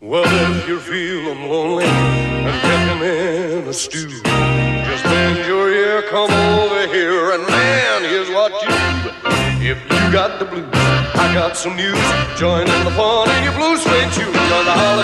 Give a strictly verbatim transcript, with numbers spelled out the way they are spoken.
Well, if you're feeling lonely and picking in a stew, just bend your ear, come over here, and man, here's what you do. If you got the blues, I got some news. Join in the fun in your blue suede shoes. Cause the holiday